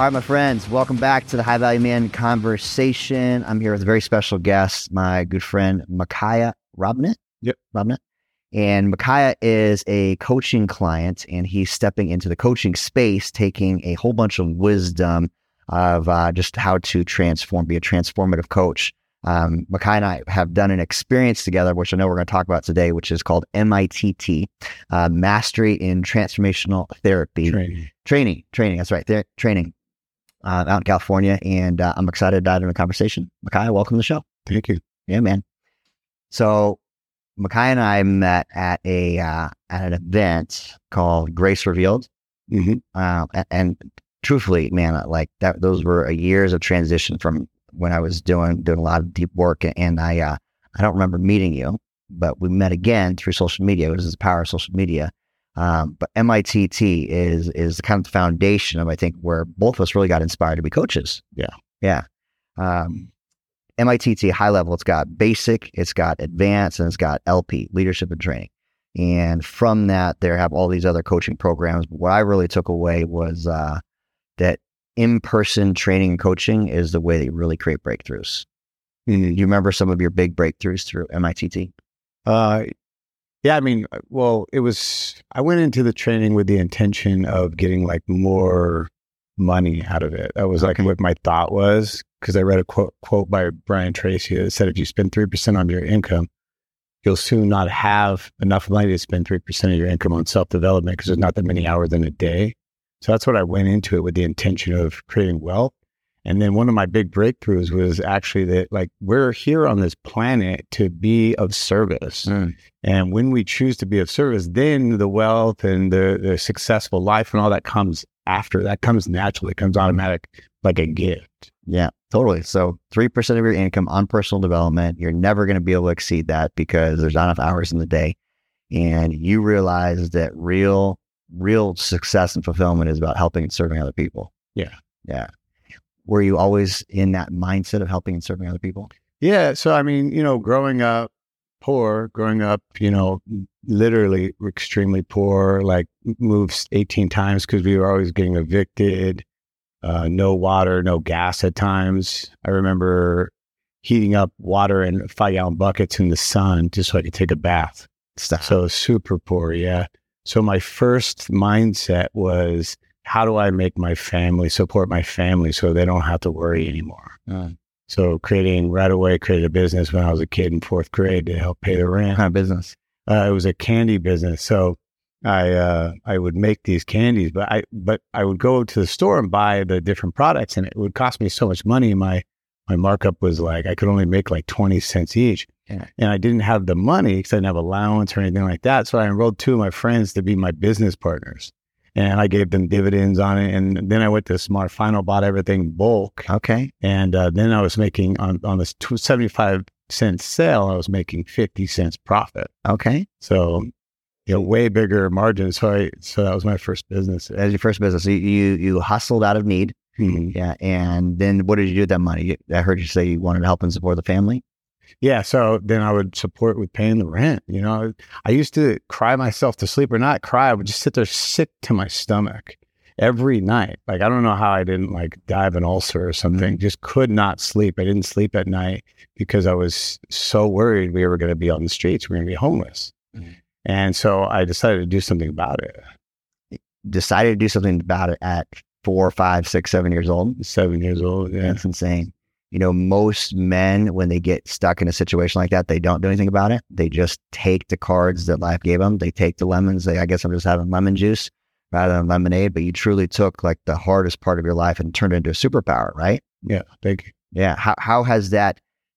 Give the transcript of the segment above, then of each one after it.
All right, my friends, welcome back to the High Value Man Conversation. I'm here with a very special guest, my good friend, Micaiah Robnett. Yep. Robnett. And Micaiah is a coaching client, and he's stepping into the coaching space, taking a whole bunch of wisdom of just how to transform, be a transformative coach. Micaiah and I have done an experience together, which I know we're going to talk about today, which is called MITT, Mastery in Transformational Therapy. Training. That's right. Training. Out in California, and I'm excited to dive into the conversation. Micaiah, welcome to the show. Thank you. Yeah, man. So Micaiah and I met at an event called Grace Revealed, and truthfully, man, like that, those were years of transition from when I was doing a lot of deep work, and I don't remember meeting you, but we met again through social media. It was the power of social media. But MITT is kind of the foundation of, I think, where both of us really got inspired to be coaches. Yeah. MITT, high level, it's got basic, it's got advanced, and it's got LP, leadership and training. And from that, there have all these other coaching programs. But what I really took away was that in-person training and coaching is the way that you really create breakthroughs. Do you remember some of your big breakthroughs through MITT? Yeah, I mean, well, I went into the training with the intention of getting like more money out of it. That was like what my thought was, because I read a quote by Brian Tracy that said, if you spend 3% on your income, you'll soon not have enough money to spend 3% of your income on self-development because there's not that many hours in a day. So that's what I went into it with, the intention of creating wealth. And then one of my big breakthroughs was actually that, like, we're here on this planet to be of service. And when we choose to be of service, then the wealth and the successful life and all that comes after. That comes naturally, comes automatic, like a gift. Yeah, totally. So 3% of your income on personal development, you're never going to be able to exceed that because there's not enough hours in the day. And you realize that real success and fulfillment is about helping and serving other people. Yeah. Were you always in that mindset of helping and serving other people? Yeah. So, I mean, growing up poor, literally extremely poor, like moved 18 times because we were always getting evicted, no water, no gas at times. I remember heating up water in 5-gallon buckets in the sun just so I could take a bath. So super poor. Yeah. So my first mindset was, how do I make my family, support my family so they don't have to worry anymore? So created a business when I was a kid in 4th grade to help pay the rent. What kind of business? It was a candy business. So I would make these candies, but I would go to the store and buy the different products, and it would cost me so much money. My markup was like, I could only make like 20 cents each. Yeah. And I didn't have the money because I didn't have allowance or anything like that. So I enrolled 2 of my friends to be my business partners. And I gave them dividends on it. And then I went to Smart Final, bought everything bulk. Okay. And then I was making, on this 75-cent sale, I was making 50 cents profit. Okay. So, way bigger margins. So that was my first business. As your first business, you hustled out of need. Yeah. And then what did you do with that money? I heard you say you wanted to help and support the family. Yeah. So then I would support with paying the rent. I used to cry myself to sleep, or not cry. I would just sit there sick to my stomach every night. Like, I don't know how I didn't die of an ulcer or something. Just could not sleep. I didn't sleep at night because I was so worried we were going to be on the streets. We were going to be homeless. And so I decided to do something about it. Decided to do something about it at 4, 5, 6, 7 years old? 7 years old. Yeah. That's insane. Most men, when they get stuck in a situation like that, they don't do anything about it. They just take the cards that life gave them. They take the lemons. I guess I'm just having lemon juice rather than lemonade. But you truly took like the hardest part of your life and turned it into a superpower, right? Yeah. Thank you. Yeah. How has that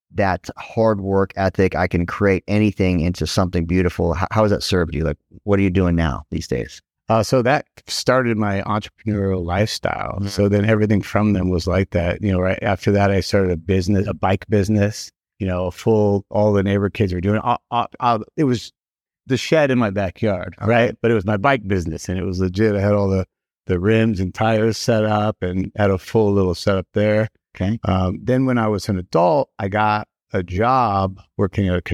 hard work ethic, I can create anything into something beautiful, how has that served you? Like, what are you doing now these days? So that started my entrepreneurial lifestyle. So then everything from them was like that. Right after that, I started a bike business, all the neighbor kids were doing. It was the shed in my backyard, right? But it was my bike business, and it was legit. I had all the rims and tires set up and had a full little setup there. Okay. Then when I was an adult, I got a job working at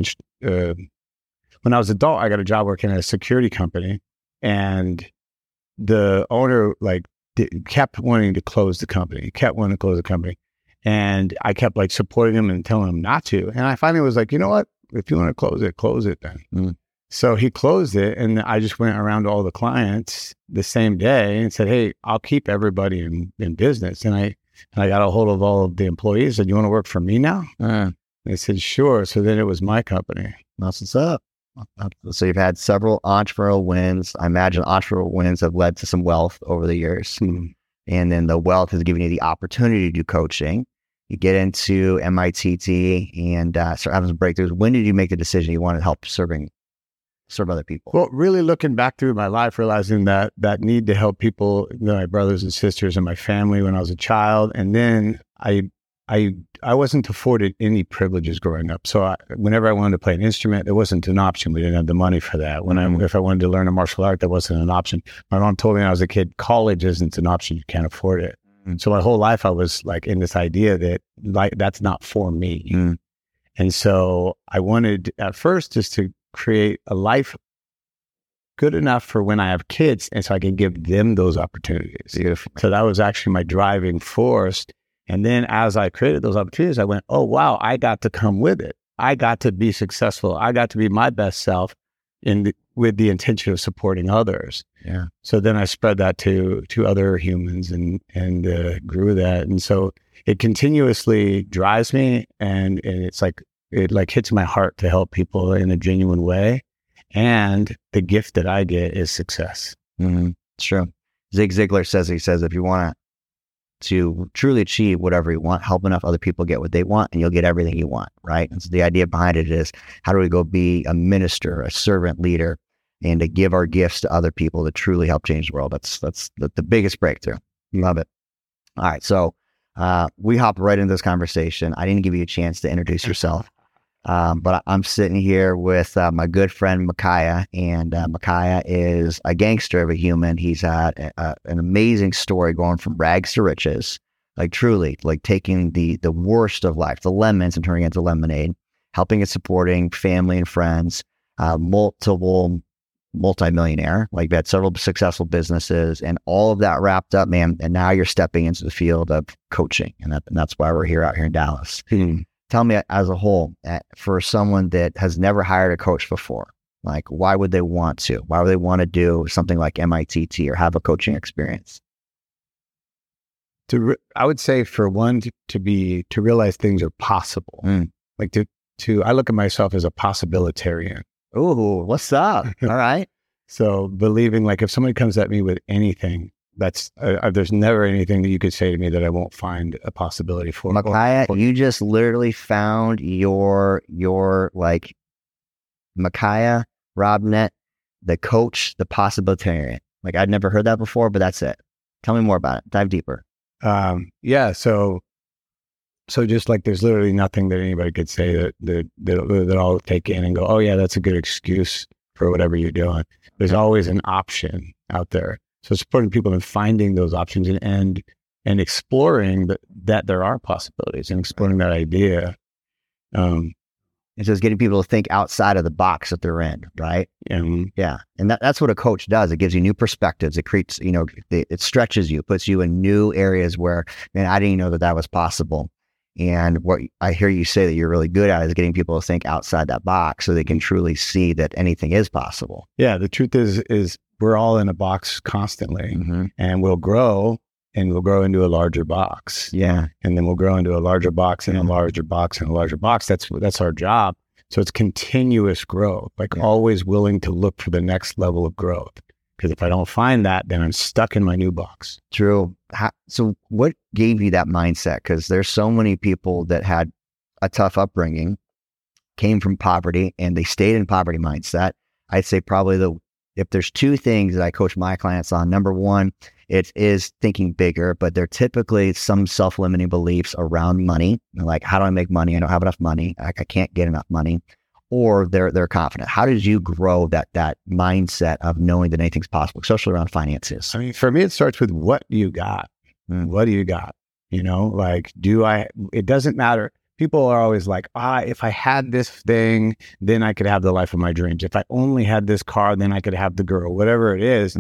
when I was an adult, I got a job working at a security company. And the owner kept wanting to close the company, and I kept like supporting him and telling him not to. And I finally was like, you know what? If you want to close it then. Mm. So he closed it, and I just went around to all the clients the same day and said, hey, I'll keep everybody in business. And I got a hold of all of the employees and said, you want to work for me now? They said, sure. So then it was my company. That's what's up. So you've had several entrepreneurial wins. I imagine entrepreneurial wins have led to some wealth over the years. Mm-hmm. And then the wealth has given you the opportunity to do coaching. You get into MITT and start having some breakthroughs. When did you make the decision you wanted to help serve other people? Well, really looking back through my life, realizing that need to help people, my brothers and sisters and my family when I was a child. And then I wasn't afforded any privileges growing up. So whenever I wanted to play an instrument, it wasn't an option. We didn't have the money for that. If I wanted to learn a martial art, that wasn't an option. My mom told me when I was a kid, college isn't an option. You can't afford it. So my whole life I was like in this idea that like that's not for me. And so I wanted at first just to create a life good enough for when I have kids, and so I can give them those opportunities. Beautiful. So that was actually my driving force. And then as I created those opportunities, I went, oh, wow, I got to come with it. I got to be successful. I got to be my best self with the intention of supporting others. Yeah. So then I spread that to other humans and grew that. And so it continuously drives me, and it's like, it like hits my heart to help people in a genuine way. And the gift that I get is success. Mm-hmm. It's true. Zig Ziglar says, if you want to truly achieve whatever you want, help enough other people get what they want, and you'll get everything you want, right? And so the idea behind it is, how do we go be a minister, a servant leader, and to give our gifts to other people to truly help change the world? That's the biggest breakthrough. Love it. All right. So we hop right into this conversation. I didn't give you a chance to introduce yourself. But I'm sitting here with my good friend Micaiah, and Micaiah is a gangster of a human. He's had an amazing story going from rags to riches, like truly, like taking the worst of life, the lemons, and turning it into lemonade, helping and supporting family and friends, multi-millionaire, like had several successful businesses, and all of that wrapped up, man. And now you're stepping into the field of coaching, and that's why we're out here in Dallas. Tell me, as a whole, for someone that has never hired a coach before, like, why would they want to? Why would they want to do something like MITT or have a coaching experience? I would say for one, to realize things are possible. Like I look at myself as a possibilitarian. Ooh, what's up? All right. So believing, like, if somebody comes at me with anything, that's there's never anything that you could say to me that I won't find a possibility for. Micaiah, you just literally found your like Micaiah Robnett, the coach, the possibilitarian. Like, I'd never heard that before, but that's it. Tell me more about it. Dive deeper. Yeah. So just like, there's literally nothing that anybody could say that I'll take in and go, oh yeah, that's a good excuse for whatever you're doing. There's always an option out there. So supporting people and finding those options and exploring that there are possibilities and exploring that idea. And so it's getting people to think outside of the box that they're in, right? Yeah. And that's what a coach does. It gives you new perspectives. It creates, it stretches you, puts you in new areas where, man, I didn't know that was possible. And what I hear you say that you're really good at is getting people to think outside that box so they can truly see that anything is possible. Yeah. The truth is we're all in a box constantly, and we'll grow into a larger box. Yeah. And then we'll grow into a larger box and a larger box and a larger box. That's our job. So it's continuous growth, like always willing to look for the next level of growth. Because if I don't find that, then I'm stuck in my new box. True. So what gave you that mindset? Because there's so many people that had a tough upbringing, came from poverty, and they stayed in poverty mindset. I'd say probably if there's two things that I coach my clients on, number one, it is thinking bigger, but they're typically some self-limiting beliefs around money. Like, how do I make money? I don't have enough money. I can't get enough money. Or they're confident. How did you grow that mindset of knowing that anything's possible, especially around finances? I mean, for me, it starts with what you got. What do you got? Like, it doesn't matter. People are always like, if I had this thing, then I could have the life of my dreams. If I only had this car, then I could have the girl, whatever it is.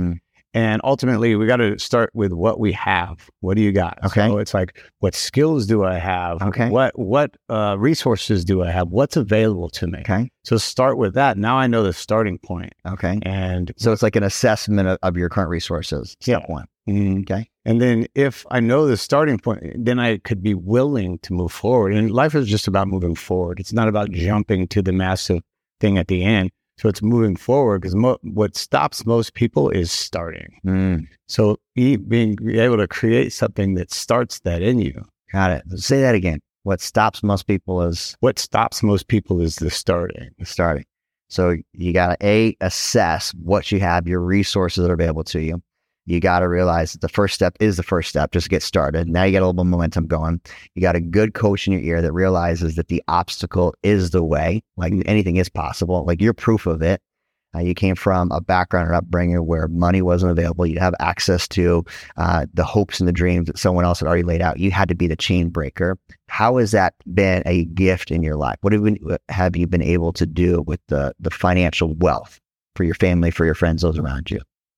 And ultimately, we got to start with what we have. What do you got? Okay. So it's like, what skills do I have? Okay. What resources do I have? What's available to me? Okay. So start with that. Now I know the starting point. Okay. And so it's like an assessment of your current resources. Step one. Okay. And then if I know the starting point, then I could be willing to move forward. And life is just about moving forward. It's not about jumping to the massive thing at the end. So it's moving forward, because what stops most people is starting. So being able to create something that starts that in you. Got it. Say that again. What stops most people is? What stops most people is the starting. The starting. So you got to assess what you have, your resources that are available to you. You got to realize that the first step is the first step, just to get started. Now you got a little bit of momentum going. You got a good coach in your ear that realizes that the obstacle is the way, like anything is possible. Like you're proof of it. You came from a background or upbringing where money wasn't available. You'd have access to the hopes and the dreams that someone else had already laid out. You had to be the chain breaker. How has that been a gift in your life? What have you been able to do with the financial wealth for your family, for your friends, those around you?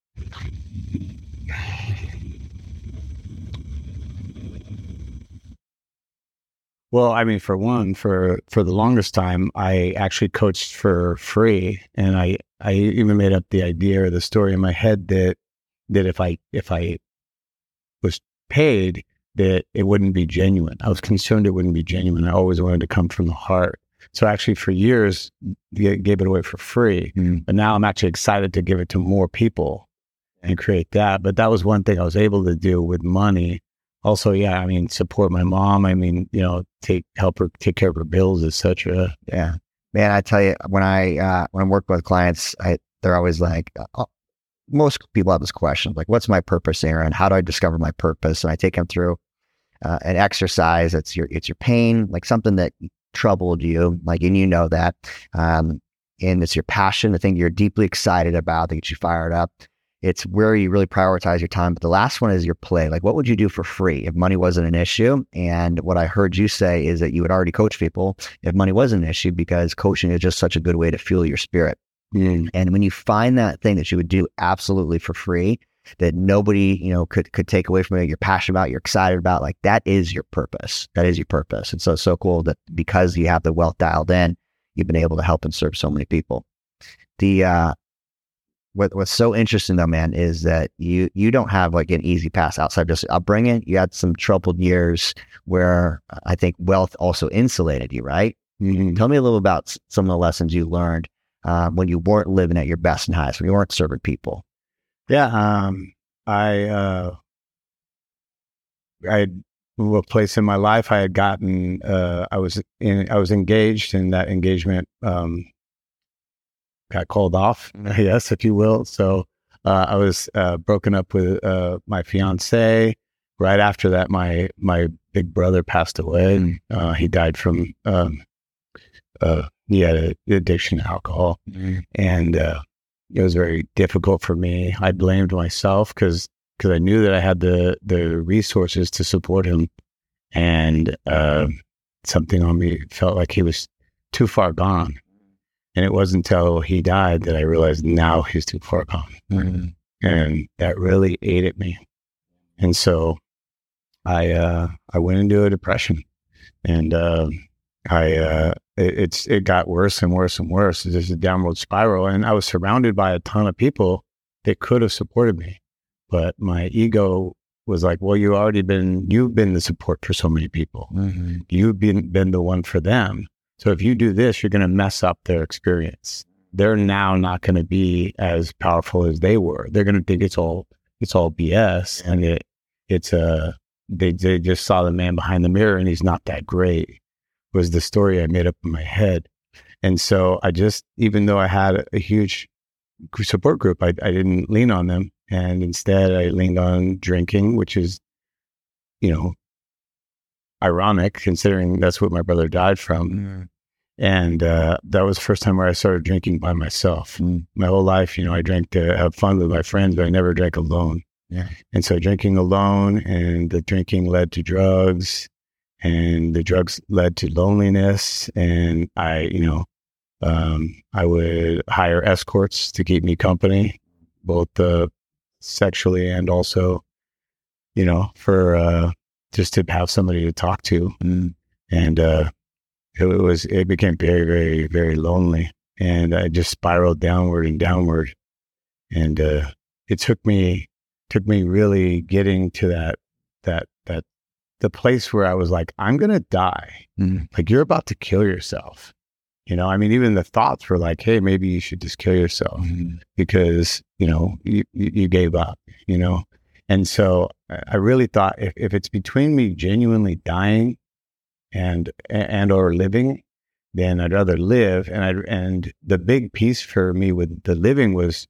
Well, I mean, for one, for the longest time, I actually coached for free, and I even made up the idea or the story in my head that if I was paid, that it wouldn't be genuine. I was concerned it wouldn't be genuine. I always wanted to come from the heart. So actually, for years, gave it away for free. But now I'm actually excited to give it to more people and create that. But that was one thing I was able to do with money. Also, yeah, I mean, support my mom. I mean, help her take care of her bills, etc. Yeah, man, I tell you, when I'm working with clients, they're always like, most people have this question, like, what's my purpose, Aaron? How do I discover my purpose? And I take them through an exercise. It's your pain, like something that troubled you, like, and you know that, and it's your passion, the thing you're deeply excited about that gets you fired up. It's where you really prioritize your time. But the last one is your play. Like, what would you do for free if money wasn't an issue? And what I heard you say is that you would already coach people if money wasn't an issue, because coaching is just such a good way to fuel your spirit. And when you find that thing that you would do absolutely for free, that nobody, could take away from it, you're passionate about, you're excited about, like, that is your purpose. That is your purpose. And so it's so cool that because you have the wealth dialed in, you've been able to help and serve so many people. What's so interesting though, man, is that you don't have like an easy path outside just upbringing. You had some troubled years where I think wealth also insulated you, right? Tell me a little about some of the lessons you learned when you weren't living at your best and highest, when you weren't serving people. Yeah, I had a place in my life. I had gotten I was engaged, and that engagement got called off, yes, if you will. So I was broken up with my fiance. Right after that, my big brother passed away. He died from he had an addiction to alcohol, and it was very difficult for me. I blamed myself because I knew that I had the resources to support him, and something on me felt like he was too far gone. And it wasn't until he died that I realized now he's too far gone. And that really ate at me. And so I went into a depression, and it got worse and worse and worse. It's just a downward spiral. And I was surrounded by a ton of people that could have supported me. But my ego was like, well, you've been the support for so many people. You've been the one for them. So if you do this, you're going to mess up their experience. They're now not going to be as powerful as they were. They're going to think it's all BS, and they just saw the man behind the mirror, and he's not that great. Was the story I made up in my head. And so even though I had a huge support group, I didn't lean on them, and instead I leaned on drinking, which is, ironic considering that's what my brother died from. And that was the first time where I started drinking by myself. My whole life, I drank to have fun with my friends, but I never drank alone. And so drinking alone, and the drinking led to drugs, and the drugs led to loneliness. And I would hire escorts to keep me company, both sexually and also, for just to have somebody to talk to. And it became very, very, very lonely. And I just spiraled downward and downward. And it took me really getting to the place where I was like, I'm going to die. Like, you're about to kill yourself. Even the thoughts were like, hey, maybe you should just kill yourself because, you gave up, And so I really thought if it's between me genuinely dying and or living, then I'd rather live. And the big piece for me with the living was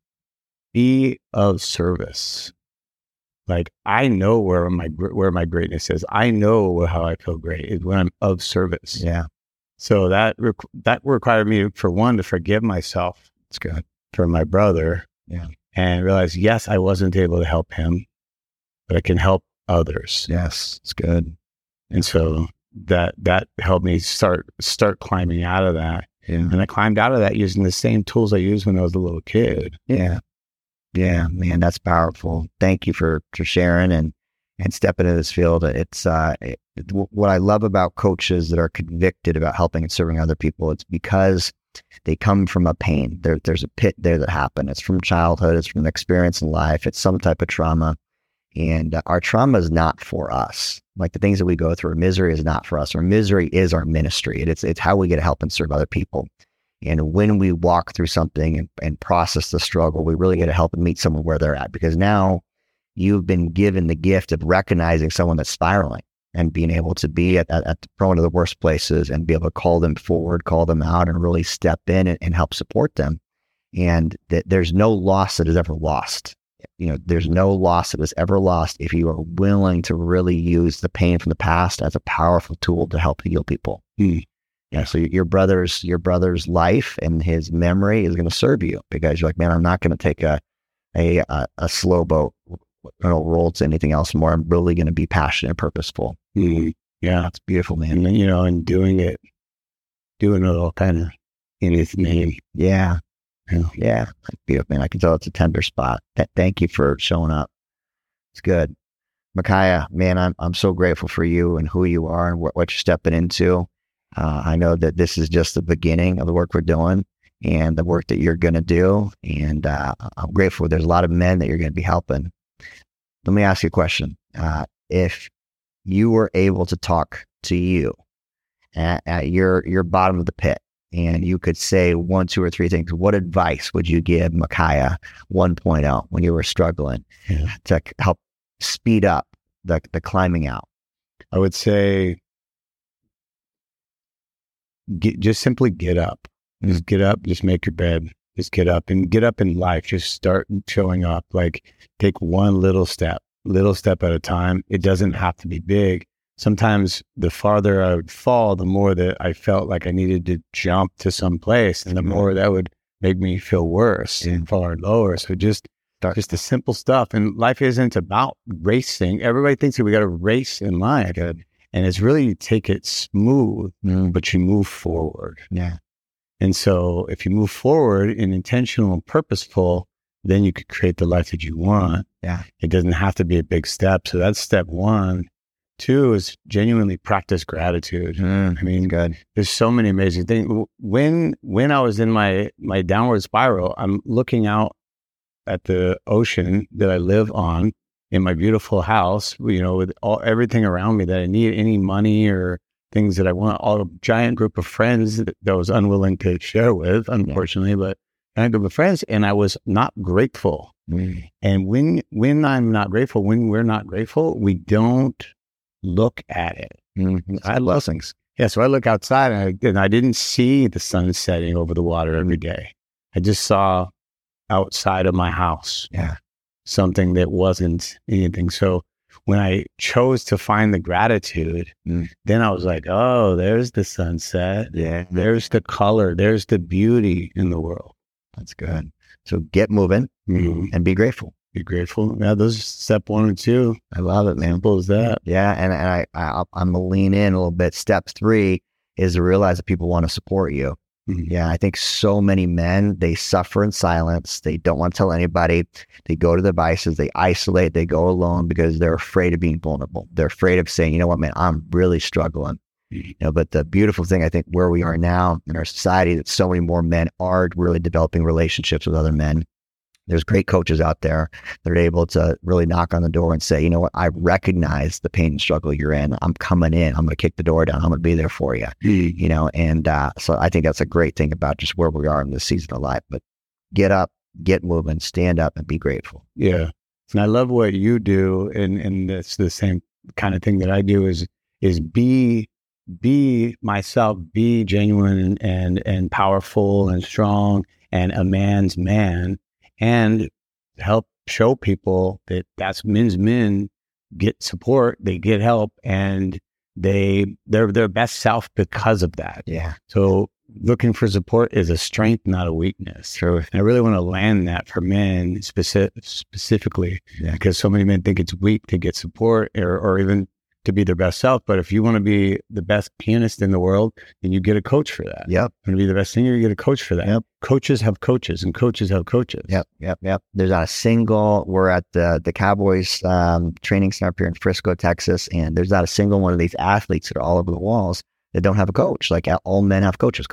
be of service. Like, I know where my greatness is. I know how I feel great is when I'm of service. Yeah. So that required me, for one, to forgive myself. It's good. For my brother. Yeah. And realize, yes, I wasn't able to help him, but I can help others. Yes, it's good. And so that helped me start climbing out of that. Yeah. And I climbed out of that using the same tools I used when I was a little kid. Yeah. Yeah, man, that's powerful. Thank you for sharing and stepping into this field. It's what I love about coaches that are convicted about helping and serving other people. It's because they come from a pain. There's a pit there that happened. It's from childhood. It's from an experience in life. It's some type of trauma. And our trauma is not for us. Like, the things that we go through, misery is not for us. Our misery is our ministry. It's how we get to help and serve other people. And when we walk through something and process the struggle, we really get to help and meet someone where they're at, because now you've been given the gift of recognizing someone that's spiraling and being able to be at one of the worst places and be able to call them forward, call them out, and really step in and help support them. And that there's no loss that is ever lost. There's no loss that is ever lost if you are willing to really use the pain from the past as a powerful tool to help heal people. Yeah, so your brother's life and his memory is going to serve you, because you're like, man, I'm not going to take a slow boat roll to anything else more. I'm really going to be passionate and purposeful. Yeah, it's beautiful, man. And and doing it all kind of in His name. Yeah, beautiful, man. I can tell it's a tender spot. Thank you for showing up. It's good, Micaiah. Man, I'm so grateful for you and who you are and what you're stepping into. I know that this is just the beginning of the work we're doing and the work that you're going to do. And I'm grateful. There's a lot of men that you're going to be helping. Let me ask you a question. If you were able to talk to you at your bottom of the pit, and you could say 1, 2, or 3 things, what advice would you give Micaiah 1.0 when you were struggling to help speed up the climbing out? I would say, just simply get up. Just get up. Just make your bed. Just get up and get up in life. Just start showing up. Like, take one little step at a time. It doesn't have to be big. Sometimes the farther I would fall, the more that I felt like I needed to jump to some place, and the more that would make me feel worse and far lower. So just the simple stuff. And life isn't about racing. Everybody thinks that we got to race in life. And it's really, you take it smooth, but you move forward. Yeah. And so if you move forward and intentional and purposeful, then you could create the life that you want. Yeah. It doesn't have to be a big step. So that's step 1. 2 is genuinely practice gratitude. Good. There's so many amazing things. When I was in my downward spiral, I'm looking out at the ocean that I live on, in my beautiful house, with everything around me that I need, any money or things that I want, all a giant group of friends that I was unwilling to share with, unfortunately, but a giant group of friends, and I was not grateful. And when I'm not grateful, when we're not grateful, we don't look at it. I had blessings. Yeah, so I look outside and I didn't see the sun setting over the water every day. I just saw outside of my house. Yeah. Something that wasn't anything. So when I chose to find the gratitude, then I was like, oh, there's the sunset. Yeah. There's the color. There's the beauty in the world. That's good. So get moving and be grateful. Be grateful. Yeah, those are step 1 and 2. I love it, man. Simple as that. Yeah. And I'm going to lean in a little bit. Step 3 is to realize that people want to support you. Yeah, I think so many men, they suffer in silence. They don't want to tell anybody. They go to the vices, they isolate, they go alone because they're afraid of being vulnerable. They're afraid of saying, you know what, man, I'm really struggling. But the beautiful thing, I think, where we are now in our society, that so many more men are really developing relationships with other men. There's great coaches out there that are able to really knock on the door and say, you know what, I recognize the pain and struggle you're in. I'm coming in. I'm going to kick the door down. I'm going to be there for you. And so I think that's a great thing about just where we are in this season of life. But get up, get moving, stand up, and be grateful. Yeah. And I love what you do. And it's the same kind of thing that I do is be myself, be genuine and powerful and strong and a man's man. And help show people that men get support, they get help, and they're their best self because of that. Yeah. So looking for support is a strength, not a weakness. Sure. And I really want to land that for men specifically, because so many men think it's weak to get support or even to be their best self. But if you want to be the best pianist in the world, then you get a coach for that. Yep. Want to be the best singer, you get a coach for that. Yep. Coaches have coaches and coaches have coaches. Yep. There's not a single, we're at the Cowboys training center up here in Frisco, Texas, and there's not a single one of these athletes that are all over the walls that don't have a coach. Like all men have coaches,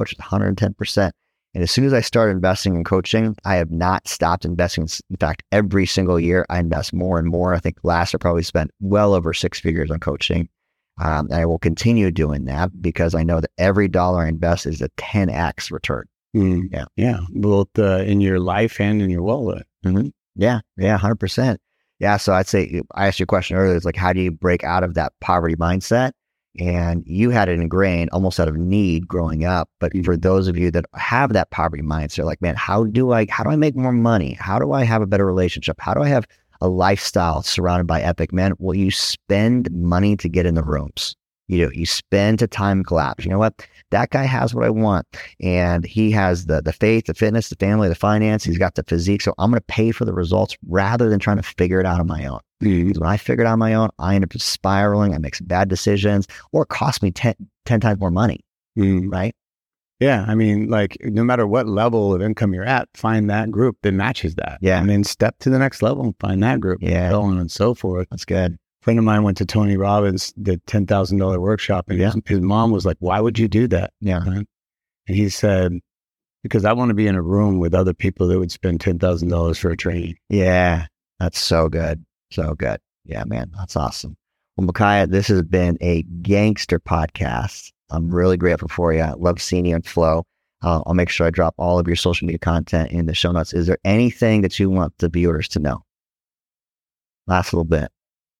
110%. And as soon as I started investing in coaching, I have not stopped investing. In fact, every single year I invest more and more. I think last I probably spent well over 6 figures on coaching. And I will continue doing that because I know that every dollar I invest is a 10x return. Yeah. Both in your life and in your wallet. Yeah, 100%. Yeah. So I'd say, I asked you a question earlier. It's like, how do you break out of that poverty mindset? And you had it ingrained almost out of need growing up. But for those of you that have that poverty mindset, like, man, how do I make more money? How do I have a better relationship? How do I have a lifestyle surrounded by epic men? Well, you spend money to get in the rooms. You spend to time collapse. You know what? That guy has what I want. And he has the faith, the fitness, the family, the finance. He's got the physique. So I'm going to pay for the results rather than trying to figure it out on my own. Because when I figure it out on my own, I end up spiraling. I make some bad decisions, or it costs me 10 times more money. Right? Yeah. I mean, like, no matter what level of income you're at, find that group that matches that. Yeah. And then step to the next level and find that group. Yeah. So on and so forth. That's good. A friend of mine went to Tony Robbins, the $10,000 workshop, and his mom was like, "Why would you do that?" Yeah. And he said, "Because I want to be in a room with other people that would spend $10,000 for a training." Yeah. That's so good. So good. Yeah, man. That's awesome. Well, Micaiah, this has been a gangster podcast. I'm really grateful for you. I love seeing you on Flow. I'll make sure I drop all of your social media content in the show notes. Is there anything that you want the viewers to know? Last little bit.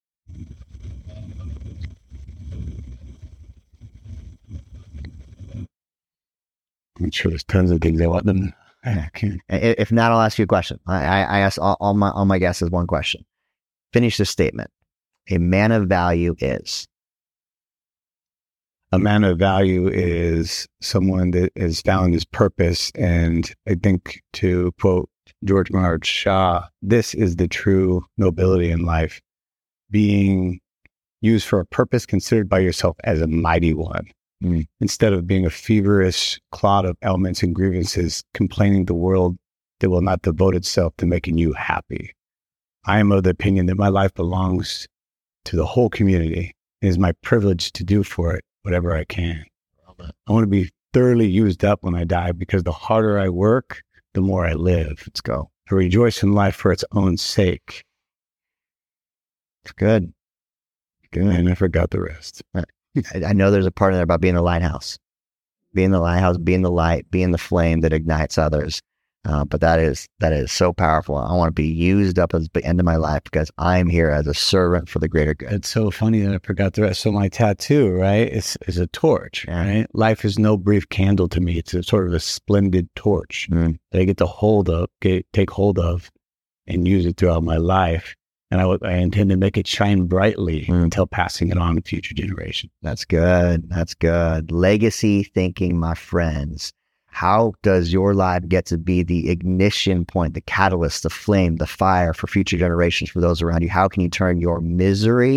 I'm sure there's tons of things I want them. If not, I'll ask you a question. I ask all my guests one question. Finish this statement. A man of value is? A man of value is someone that has found his purpose. And I think, to quote George Bernard Shaw, this is the true nobility in life. Being used for a purpose considered by yourself as a mighty one. Instead of being a feverish clod of ailments and grievances, complaining the world that will not devote itself to making you happy. I am of the opinion that my life belongs to the whole community. It is my privilege to do for it whatever I can. I want to be thoroughly used up when I die, because the harder I work, the more I live. Let's go. I rejoice in life for its own sake. It's good. Good. And I forgot the rest. I know there's a part in there about being the lighthouse. Being the lighthouse, being the light, being the flame that ignites others. But that is so powerful. I want to be used up at the end of my life because I'm here as a servant for the greater good. It's so funny that I forgot the rest. So my tattoo, right, is a torch, right? Life is no brief candle to me. It's a sort of a splendid torch that I get to take hold of and use it throughout my life. And I intend to make it shine brightly until passing it on to future generations. That's good. That's good. Legacy thinking, my friends. How does your life get to be the ignition point, the catalyst, the flame, the fire for future generations, for those around you? How can you turn your misery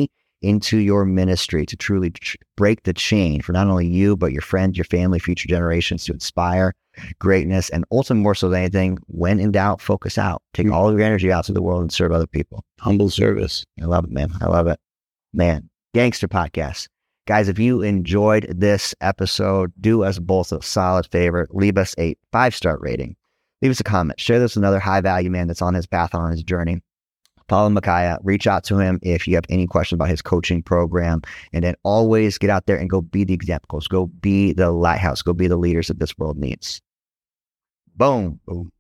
into your ministry to truly break the chain for not only you, but your friends, your family, future generations, to inspire greatness. And ultimately, more so than anything, when in doubt, focus out. Take all of your energy out to the world and serve other people. Humble service. I love it, man. I love it. Man, Gangster Podcast. Guys, if you enjoyed this episode, do us both a solid favor. Leave us a 5-star rating. Leave us a comment. Share this with another high-value man that's on his path, on his journey. Follow Micaiah. Reach out to him if you have any questions about his coaching program. And then always get out there and go be the examples. Go be the lighthouse. Go be the leaders that this world needs. Boom. Boom.